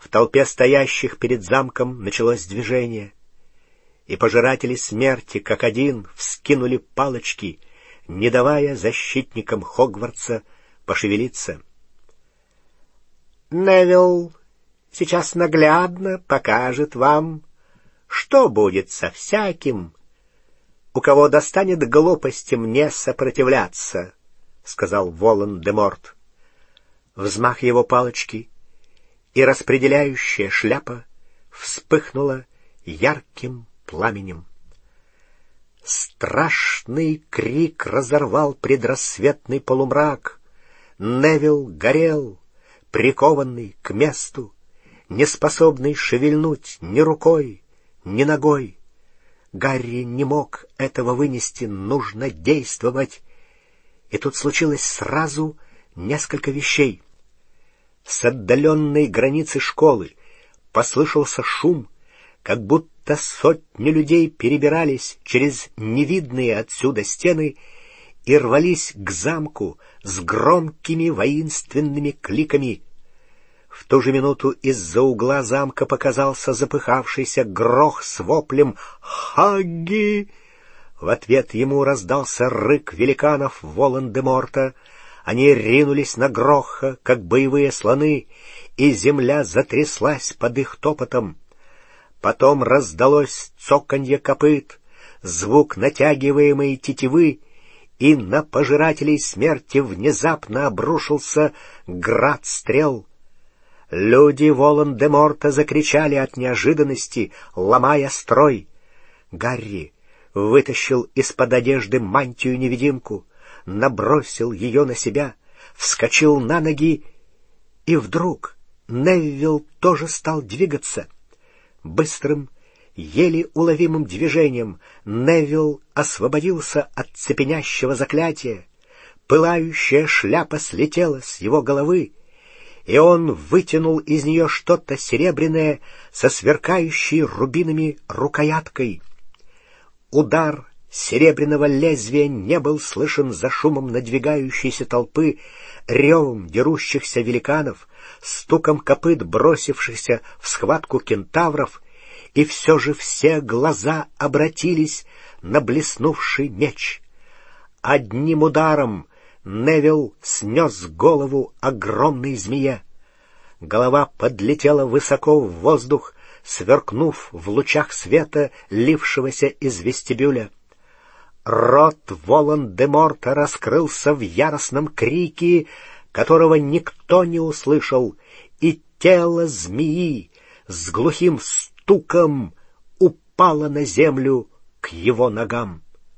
В толпе стоящих перед замком началось движение, и пожиратели смерти, как один, вскинули палочки, не давая защитникам Хогвартса пошевелиться. Невилл сейчас наглядно покажет вам, что будет со всяким, у кого достанет глупости мне сопротивляться, — сказал Волан-де-Морт. Взмах его палочки, и распределяющая шляпа вспыхнула ярким пламенем. Страшный крик разорвал предрассветный полумрак. Невилл горел, прикованный к месту, неспособный шевельнуть ни рукой, ни ногой. Гарри не мог этого вынести, нужно действовать. И тут случилось сразу несколько вещей. С отдаленной границы школы послышался шум, как будто сотни людей перебирались через невидные отсюда стены и рвались к замку с громкими воинственными кликами. В ту же минуту из-за угла замка показался запыхавшийся Грох с воплем «Хагги!». В ответ ему раздался рык великанов Волан-де-Морта. Они ринулись на Гроха, как боевые слоны, и земля затряслась под их топотом. Потом раздалось цоканье копыт, звук натягиваемой тетивы, и на пожирателей смерти внезапно обрушился град стрел. Люди Волан-де-Морта закричали от неожиданности, ломая строй. Гарри вытащил из-под одежды мантию-невидимку, набросил ее на себя, вскочил на ноги, и вдруг Невилл тоже стал двигаться. Быстрым, еле уловимым движением Невилл освободился от цепенящего заклятия. Пылающая шляпа слетела с его головы, и он вытянул из нее что-то серебряное со сверкающей рубинами рукояткой. Удар серебряного лезвия не был слышен за шумом надвигающейся толпы, ревом дерущихся великанов, стуком копыт бросившихся в схватку кентавров, и все же все глаза обратились на блеснувший меч. Одним ударом Невилл снес голову огромной змее. Голова подлетела высоко в воздух, сверкнув в лучах света, лившегося из вестибюля. Рот Волан-де-Морта раскрылся в яростном крике, которого никто не услышал, и тело змеи с глухим стуком упало на землю к его ногам.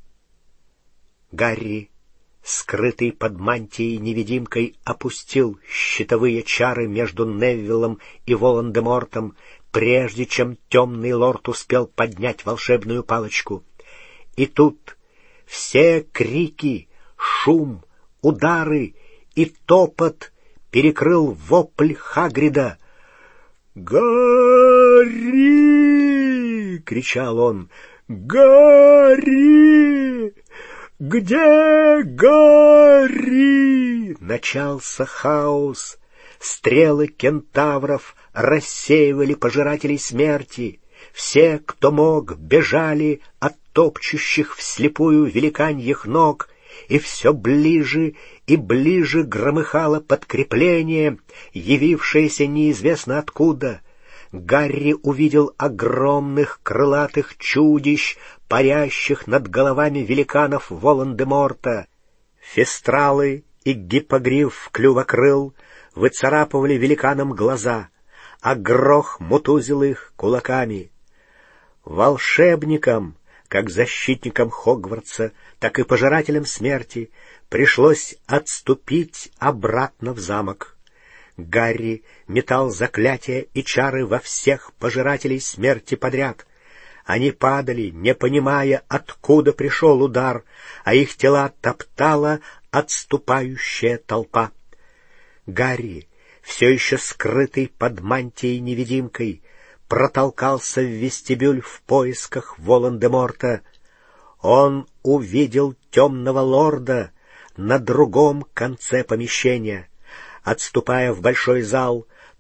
Гарри, скрытый под мантией-невидимкой, опустил щитовые чары между Невиллом и Волан-де-Мортом, прежде чем темный лорд успел поднять волшебную палочку. И тут все крики, шум, удары и топот перекрыл вопль Хагрида. «Гарри!» — кричал он. «Гарри! Где Гарри?» Начался хаос. Стрелы кентавров рассеивали пожирателей смерти. Все, кто мог, бежали от топчущих вслепую великаньих ног, и все ближе и ближе громыхало подкрепление, явившееся неизвестно откуда. Гарри увидел огромных крылатых чудищ, парящих над головами великанов Волан-де-Морта. Фестралы и гиппогриф клювокрыл выцарапывали великанам глаза, а Грох мутузил их кулаками. Волшебникам, как защитникам Хогвартса, так и пожирателям смерти, пришлось отступить обратно в замок. Гарри метал заклятия и чары во всех пожирателей смерти подряд. Они падали, не понимая, откуда пришел удар, а их тела топтала отступающая толпа. Гарри, все еще скрытый под мантией-невидимкой, протолкался в вестибюль в поисках Волан-де-Морта. Он увидел темного лорда на другом конце помещения. Отступая в большой зал,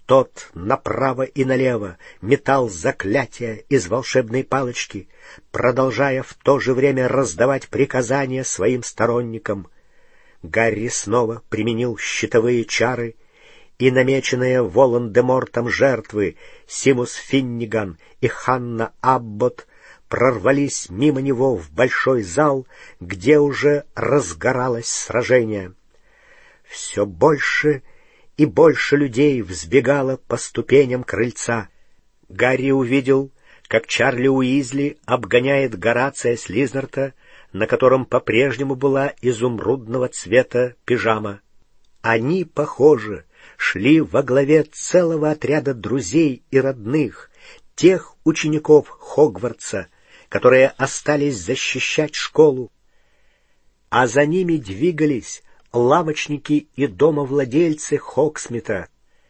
Тот направо и налево метал заклятия из волшебной палочки, продолжая в то же время раздавать приказания своим сторонникам. Гарри снова применил щитовые чары, и намеченные Волан-де-Мортом жертвы Симус Финниган и Ханна Аббот прорвались мимо него в большой зал, где уже разгоралось сражение. Все больше и больше людей взбегало по ступеням крыльца. Гарри увидел, как Чарли Уизли обгоняет Горация Слизнарта, на котором по-прежнему была изумрудного цвета пижама. Они, похоже, шли во главе целого отряда друзей и родных, тех учеников Хогвартса, которые остались защищать школу. А за ними двигались лавочники и домовладельцы Хогсмита.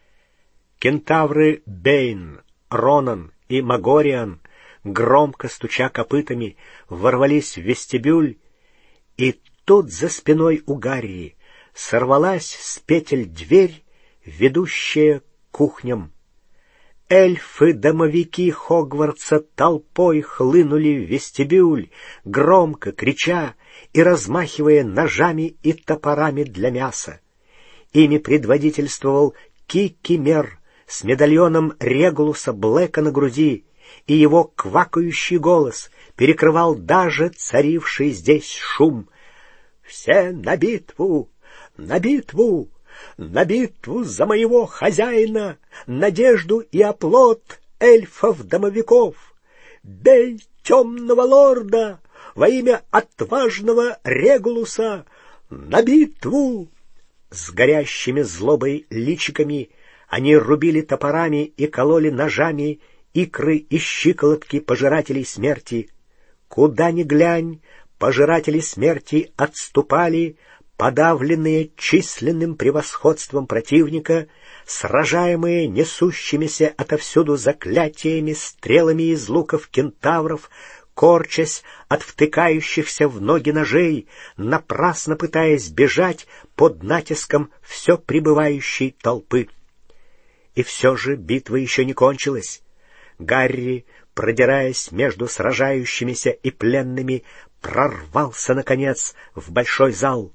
Кентавры Бэйн, Ронан и Магориан, громко стуча копытами, ворвались в вестибюль, и тут за спиной у Гарри сорвалась с петель дверь, ведущая к кухням. Эльфы-домовики Хогвартса толпой хлынули в вестибюль, громко крича и размахивая ножами и топорами для мяса. Ими предводительствовал Кикимер с медальоном Регулуса Блэка на груди, и его квакающий голос перекрывал даже царивший здесь шум. «Все на битву! На битву! На битву за моего хозяина, надежду и оплот эльфов-домовиков! Бей темного лорда во имя отважного Регулуса! На битву!» С горящими злобой личиками они рубили топорами и кололи ножами икры и щиколотки пожирателей смерти. Куда ни глянь, пожиратели смерти отступали, подавленные численным превосходством противника, сражаемые несущимися отовсюду заклятиями, стрелами из луков кентавров, корчась от втыкающихся в ноги ножей, напрасно пытаясь бежать под натиском все прибывающей толпы. И все же битва еще не кончилась. Гарри, продираясь между сражающимися и пленными, прорвался, наконец, в большой зал.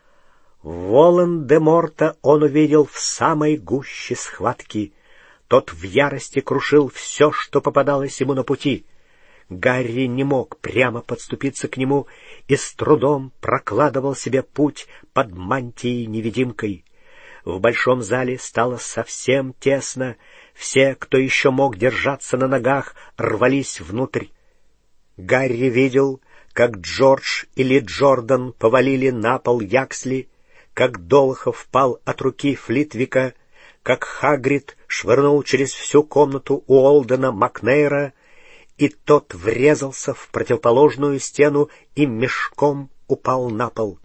Волан-де-Морта он увидел в самой гуще схватки. Тот в ярости крушил все, что попадалось ему на пути. Гарри не мог прямо подступиться к нему и с трудом прокладывал себе путь под мантией-невидимкой. В большом зале стало совсем тесно. Все, кто еще мог держаться на ногах, рвались внутрь. Гарри видел, как Джордж или Джордан повалили на пол Яксли, как Долохов пал от руки Флитвика, как Хагрид швырнул через всю комнату Уолдена Макнейра, и тот врезался в противоположную стену и мешком упал на пол.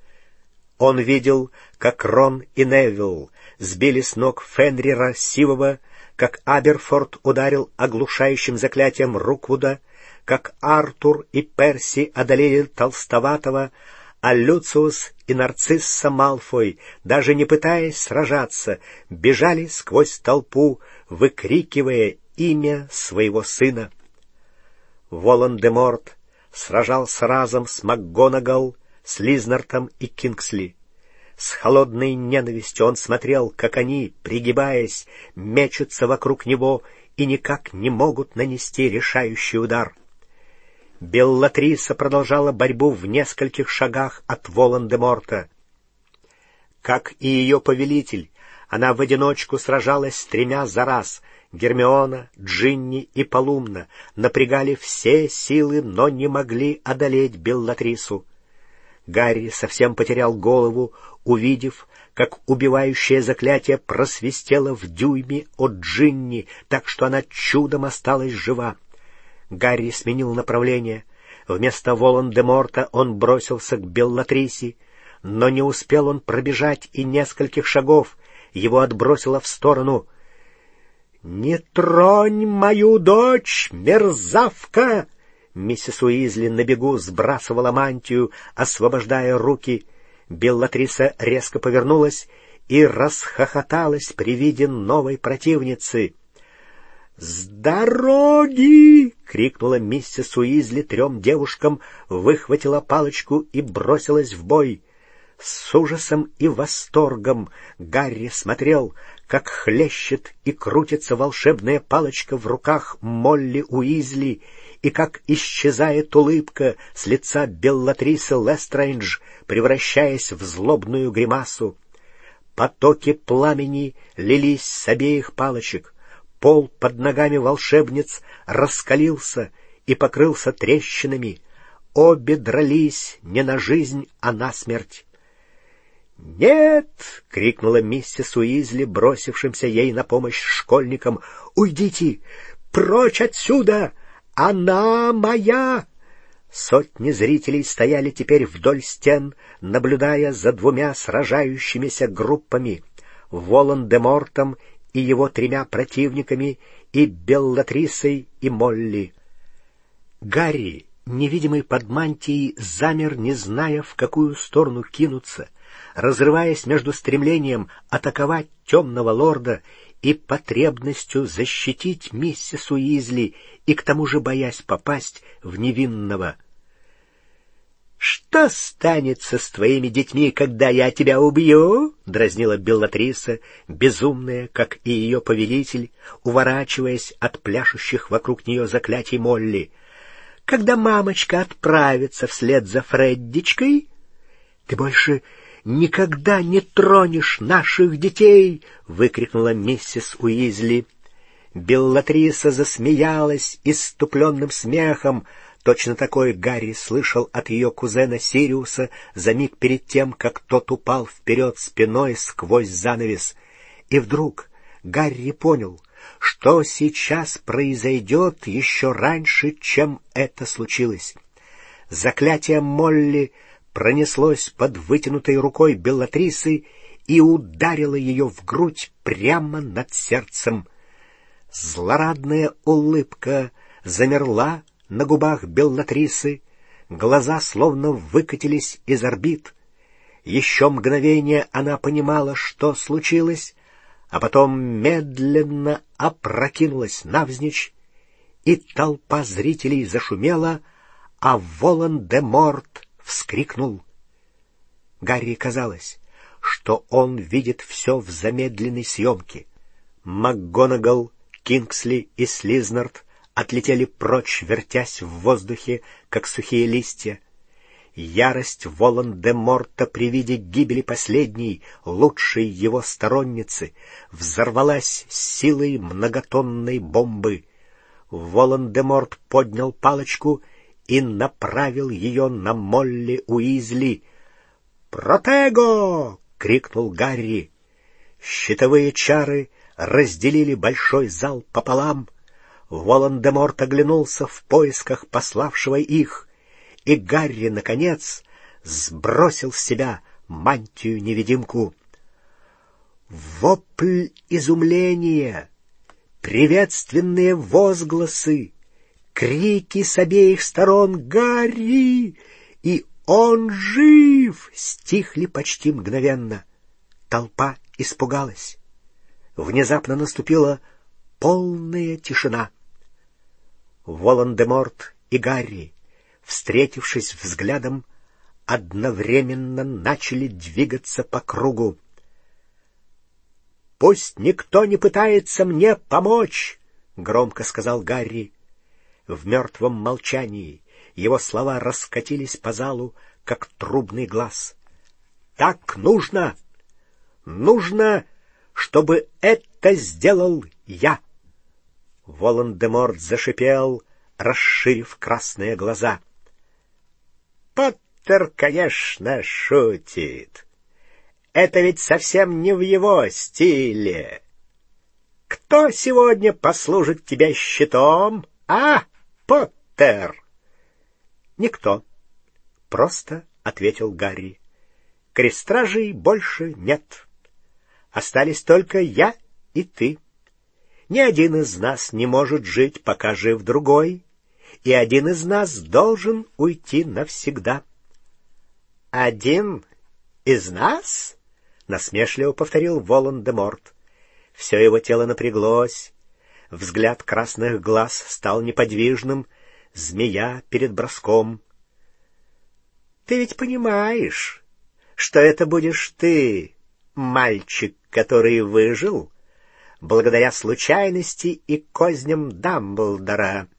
Он видел, как Рон и Невилл сбили с ног Фенрира Сивого, как Аберфорд ударил оглушающим заклятием Руквуда, как Артур и Перси одолели Толстоватого, а Люциус и Нарцисса Малфой, даже не пытаясь сражаться, бежали сквозь толпу, выкрикивая имя своего сына. Волан-де-Морт сражался разом с МакГонагал, Слизнартом и Кингсли. С холодной ненавистью он смотрел, как они, пригибаясь, мечутся вокруг него и никак не могут нанести решающий удар. Беллатриса продолжала борьбу в нескольких шагах от Волан-де-Морта. Как и ее повелитель, она в одиночку сражалась с тремя за раз. Гермиона, Джинни и Полумна напрягали все силы, но не могли одолеть Беллатрису. Гарри совсем потерял голову, увидев, как убивающее заклятие просвистело в дюйме от Джинни, так что она чудом осталась жива. Гарри сменил направление. Вместо Волан-де-Морта он бросился к Беллатрисе, но не успел он пробежать и нескольких шагов. Его отбросило в сторону. «Не тронь мою дочь, мерзавка!» Миссис Уизли на бегу сбрасывала мантию, освобождая руки. Беллатриса резко повернулась и расхохоталась при виде новой противницы. «С дороги!» — крикнула миссис Уизли 3 девушкам, выхватила палочку и бросилась в бой. С ужасом и восторгом Гарри смотрел, как хлещет и крутится волшебная палочка в руках Молли Уизли, и как исчезает улыбка с лица Беллатрисы Лестрейндж, превращаясь в злобную гримасу. Потоки пламени лились с обеих палочек. Пол под ногами волшебниц раскалился и покрылся трещинами. Обе дрались не на жизнь, а на смерть. «Нет!» — крикнула миссис Уизли, бросившимся ей на помощь школьникам. «Уйдите! Прочь отсюда! Она моя!» Сотни зрителей стояли теперь вдоль стен, наблюдая за 2 сражающимися группами — Волан-де-Мортом и его 3 противниками, и Беллатрисой и Молли. Гарри, невидимый под мантией, замер, не зная, в какую сторону кинуться, разрываясь между стремлением атаковать темного лорда и потребностью защитить миссис Уизли, и к тому же боясь попасть в невинного. «Что станется с твоими детьми, когда я тебя убью?» — дразнила Беллатриса, безумная, как и ее повелитель, уворачиваясь от пляшущих вокруг нее заклятий Молли. «Когда мамочка отправится вслед за Фреддичкой, ты больше никогда не тронешь наших детей!» — выкрикнула миссис Уизли. Беллатриса засмеялась исступленным смехом. Точно такой Гарри слышал от ее кузена Сириуса за миг перед тем, как тот упал вперед спиной сквозь занавес. И вдруг Гарри понял, что сейчас произойдет еще раньше, чем это случилось. Заклятие Молли пронеслось под вытянутой рукой Беллатрисы и ударило ее в грудь прямо над сердцем. Злорадная улыбка замерла на губах Беллатрисы, глаза словно выкатились из орбит. Еще мгновение она понимала, что случилось, а потом медленно опрокинулась навзничь, и толпа зрителей зашумела, а Волан-де-Морт вскрикнул. Гарри казалось, что он видит все в замедленной съемке. МакГонагал, Кингсли и Слизнард отлетели прочь, вертясь в воздухе, как сухие листья. Ярость Волан-де-Морта при виде гибели последней, лучшей его сторонницы, взорвалась силой многотонной бомбы. Волан-де-Морт поднял палочку и направил ее на Молли Уизли. «Протего!» — крикнул Гарри. Щитовые чары разделили большой зал пополам. Волан-де-Морт оглянулся в поисках пославшего их, и Гарри, наконец, сбросил с себя мантию-невидимку. Вопль изумления, приветственные возгласы, крики с обеих сторон «Гарри!» и «Он жив!» стихли почти мгновенно. Толпа испугалась. Внезапно наступила полная тишина. Волан-де-Морт и Гарри, встретившись взглядом, одновременно начали двигаться по кругу. «Пусть никто не пытается мне помочь!» — громко сказал Гарри. В мертвом молчании его слова раскатились по залу, как трубный глаз. «Так нужно! Нужно, чтобы это сделал я!» Волан-де-Морт зашипел, расширив красные глаза. «Поттер, конечно, шутит. Это ведь совсем не в его стиле. Кто сегодня послужит тебе щитом, а, Поттер?» «Никто», — просто ответил Гарри. «Крестражей больше нет. Остались только я и ты. Ни один из нас не может жить, пока жив другой, и один из нас должен уйти навсегда». «Один из нас?» — — насмешливо повторил Волан-де-Морт. Все его тело напряглось, взгляд красных глаз стал неподвижным, змея перед броском. — Ты ведь понимаешь, что это будешь ты, мальчик, который выжил благодаря случайности и козням Дамблдора.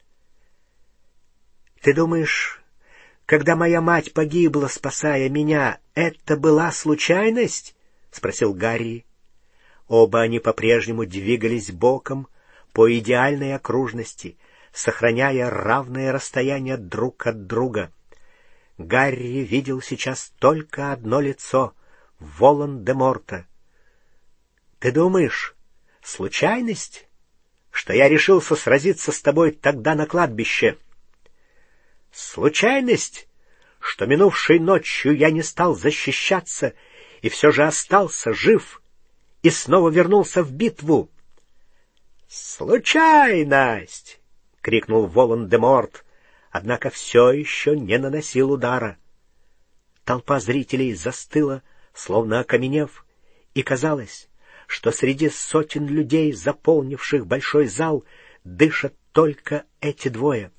Ты думаешь, когда моя мать погибла, спасая меня, это была случайность? — спросил Гарри. Оба они по-прежнему двигались боком по идеальной окружности, сохраняя равное расстояние друг от друга. Гарри видел сейчас только одно лицо — Волан-де-Морта. — Ты думаешь, случайность, что я решился сразиться с тобой тогда на кладбище? Случайность, что минувшей ночью я не стал защищаться и все же остался жив и снова вернулся в битву? — Случайность! — крикнул Волан-де-Морт, однако все еще не наносил удара. Толпа зрителей застыла, словно окаменев, и казалось, что среди сотен людей, заполнивших большой зал, дышат только эти двое.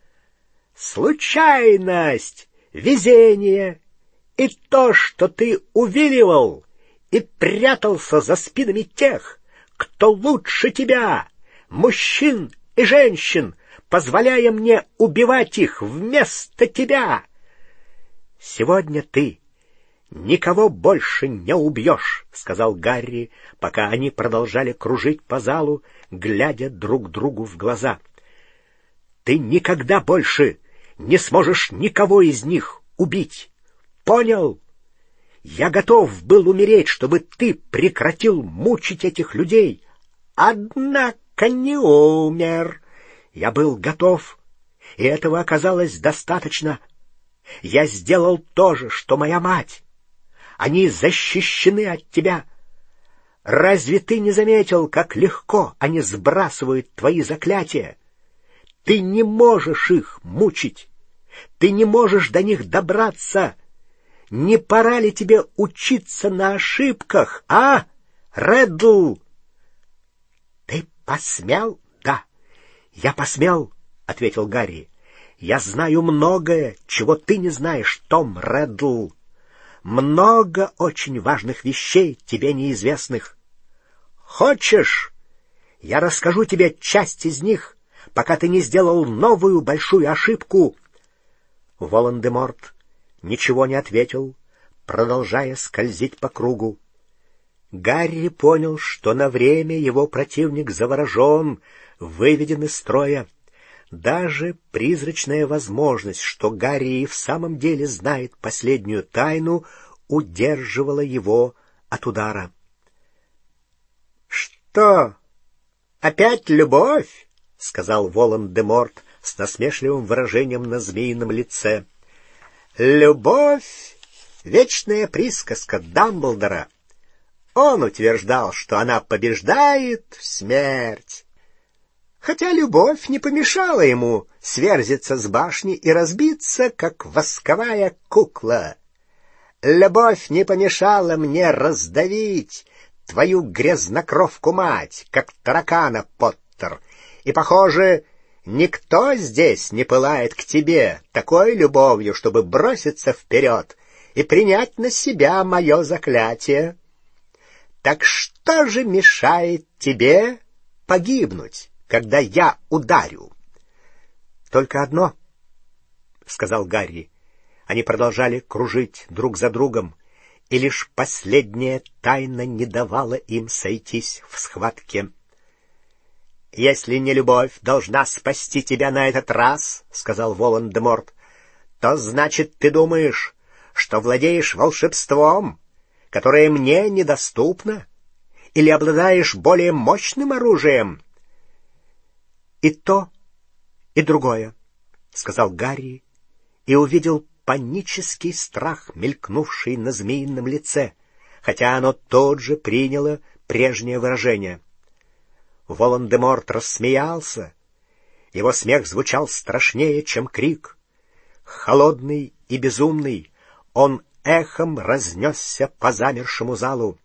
Случайность, везение и то, что ты увиливал и прятался за спинами тех, кто лучше тебя, мужчин и женщин, позволяя мне убивать их вместо тебя. Сегодня ты никого больше не убьешь, — сказал Гарри, пока они продолжали кружить по залу, глядя друг другу в глаза. Ты никогда больше не сможешь никого из них убить. Понял? Я готов был умереть, чтобы ты прекратил мучить этих людей. Однако не умер. Я был готов, и этого оказалось достаточно. Я сделал то же, что моя мать. Они защищены от тебя. Разве ты не заметил, как легко они сбрасывают твои заклятия? Ты не можешь их мучить. Ты не можешь до них добраться. Не пора ли тебе учиться на ошибках, а, Реддл? Ты посмел? Да, я посмел, — ответил Гарри. Я знаю многое, чего ты не знаешь, Том Реддл. Много очень важных вещей тебе неизвестных. Хочешь, я расскажу тебе часть из них, пока ты не сделал новую большую ошибку? Волан-де-Морт ничего не ответил, продолжая скользить по кругу. Гарри понял, что на время его противник заворожен, выведен из строя. Даже призрачная возможность, что Гарри и в самом деле знает последнюю тайну, удерживала его от удара. — Что, опять любовь? — сказал Волан-де-Морт с насмешливым выражением на змеином лице. — Любовь — вечная присказка Дамблдора. Он утверждал, что она побеждает смерть. Хотя любовь не помешала ему сверзиться с башни и разбиться, как восковая кукла. Любовь не помешала мне раздавить твою грязнокровку-мать, как таракана, Поттер. И, похоже, никто здесь не пылает к тебе такой любовью, чтобы броситься вперед и принять на себя мое заклятие. Так что же мешает тебе погибнуть, когда я ударю? — Только одно, — сказал Гарри. Они продолжали кружить друг за другом, и лишь последняя тайна не давала им сойтись в схватке. — Если не любовь должна спасти тебя на этот раз, — сказал Волан-де-Морт, — то значит, ты думаешь, что владеешь волшебством, которое мне недоступно, или обладаешь более мощным оружием? — И то, и другое, — сказал Гарри, и увидел панический страх, мелькнувший на змеином лице, хотя оно тут же приняло прежнее выражение. Волан-де-Морт рассмеялся. Его смех звучал страшнее, чем крик. Холодный и безумный, он эхом разнесся по замершему залу.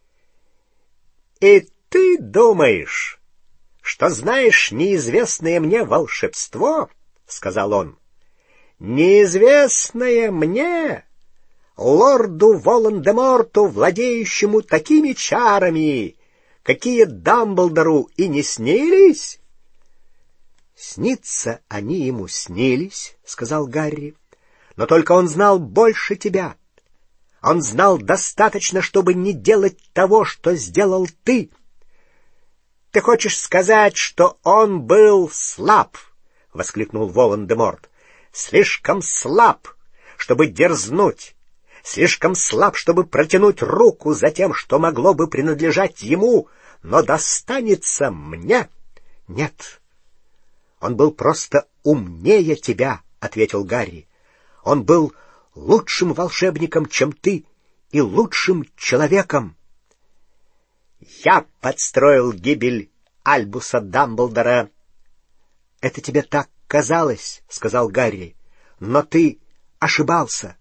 «И ты думаешь, что знаешь неизвестное мне волшебство?» — сказал он. «Неизвестное мне, лорду Волан-де-Морту, владеющему такими чарами, какие Дамблдору и не снились?» «Снится они ему снились», — сказал Гарри, — «но только он знал больше тебя. Он знал достаточно, чтобы не делать того, что сделал ты». «Ты хочешь сказать, что он был слаб?» — воскликнул Волан-де-Морт. «Слишком слаб, чтобы дерзнуть, слишком слаб, чтобы протянуть руку за тем, что могло бы принадлежать ему, но достанется мне?» «Нет, он был просто умнее тебя», — ответил Гарри. «Он был лучшим волшебником, чем ты, и лучшим человеком». «Я подстроил гибель Альбуса Дамблдора». «Это тебе так казалось», — сказал Гарри, — «но ты ошибался».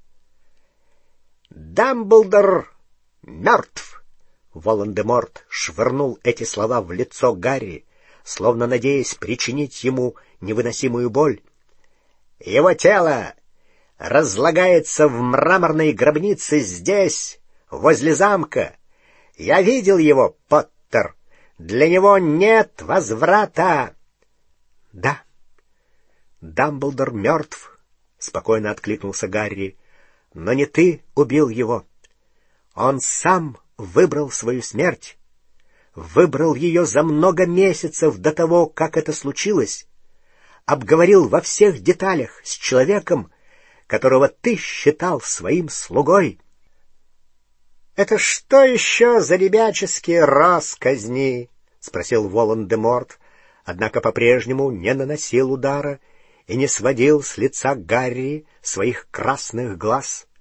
«Дамблдор мертв!» Волан-де-Морт швырнул эти слова в лицо Гарри, словно надеясь причинить ему невыносимую боль. «Его тело разлагается в мраморной гробнице здесь, возле замка. Я видел его, Поттер. Для него нет возврата». «Да, Дамблдор мертв», — спокойно откликнулся Гарри, — «но не ты убил его. Он сам выбрал свою смерть. Выбрал ее за много месяцев до того, как это случилось. Обговорил во всех деталях с человеком, которого ты считал своим слугой». «Это что еще за ребяческие россказни?» — спросил Волан-де-Морт, однако по-прежнему не наносил удара и не сводил с лица Гарри своих красных глаз.